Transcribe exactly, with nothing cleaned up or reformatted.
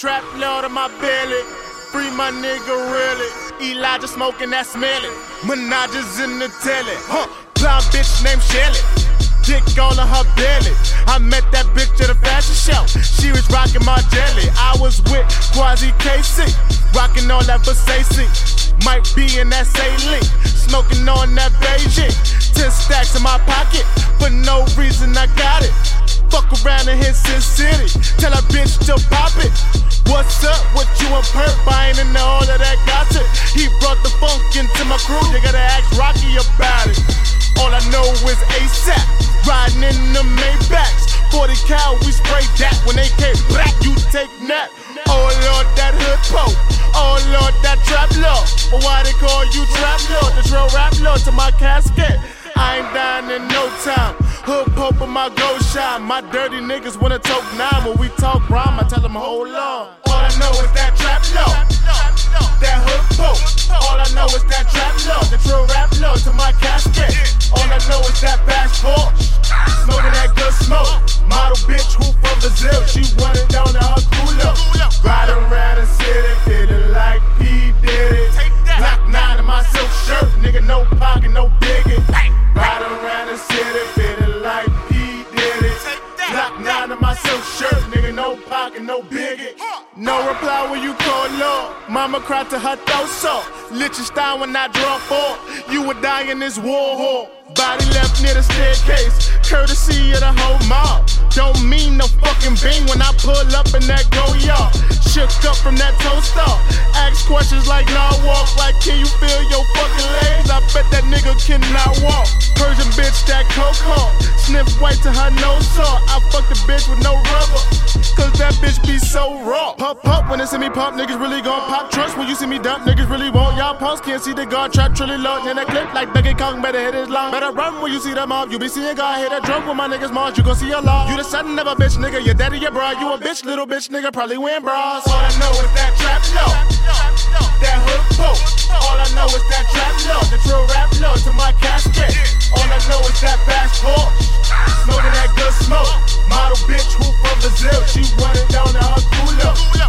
Trap Lord in my belly, free my nigga really. Elijah smoking that smelly, Menage's in the telly. Huh, blonde bitch named Shelly, dick all on her belly. I met that bitch at a fashion show, she was rocking my jelly. I was with Quasi K C, rocking all that Versace. Might be in that Saline, smoking on that Beijing. Ten stacks in my pocket, for no reason I got it. Fuck around and hit Sin City, tell a bitch to pop it. What's up with you and Perp? I ain't into all of that gossip. He brought the funk into my crew, you gotta ask Rocky about it. All I know is ASAP, riding in the Maybachs. forty cal, we spray that. When they came back, you take nap. Oh Lord, that hood poke. Oh Lord, that trap lord. But why they call you trap lord? The drill rap lord to my casket. I ain't dying in no time. Hood pope in my gold shine. My dirty niggas wanna talk nine. When we talk rhyme, I tell them hold on. All I know is that trap lord, that hood pope. All I know is that trap lord, the drill rap lord to my casket. All I know is that fast Porsche, smoking that good smoke. Model bitch who from Brazil, she wanted down to her cooler. Riding around the city, feeling like P. Diddy. Glock nine in my silk shirt, nigga, no pocket, no bigot. Riding around the city, feeling like P. Diddy. Glock nine in my silk shirt, nigga, no pocket, no bigot. No reply when you call Lord. Mama cried to her throat sore. Liechtenstein when I draw four. You would die in this war hall. Body left near the staircase, courtesy of the whole mob. Don't mean no fucking bing when I pull up in that go yard. Shook up from that toaster. Ask questions like nah walk. Like can you feel your fucking legs? I bet that nigga cannot walk. Persian bitch that coke hard. Sniff white to her nose saw. I fuck the bitch with no rubber, cause that bitch be so raw. Pump pump when they see me pump, niggas really gon' pop trunks. When you see me dump, niggas really won't. Y'all punks can't see the guard trap truly low. In that clip like Donkey Kong, better hit his long. Better run when you see the mob. You be seeing God hit a drunk with my niggas Mars. You gon' see a law. You the son of a bitch nigga, your daddy your bra. You a bitch little bitch nigga, probably wearing bras. All I know is that trap lord, that hood poke. All I know is that trap lord, the drill rap lord to my casket. All I know is that fast Porsche, smoking that good smoke. Model bitch who from Brazil, she wanted down to her cooler.